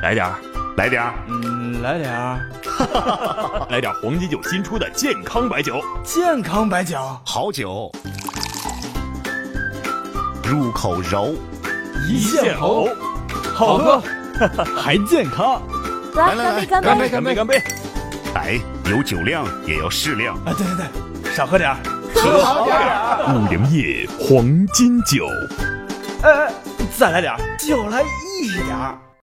来点儿， 来点儿， 来点儿， 来点黄金酒新出的健康白酒。 健康白酒， 好酒，入口柔， 一线红，好喝，还健康。 来， 干杯！干杯！干杯！ 哎，有酒量也要适量啊！对，少喝点儿， 喝好点儿。 五粮液黄金酒， 再来点儿，就来1点儿。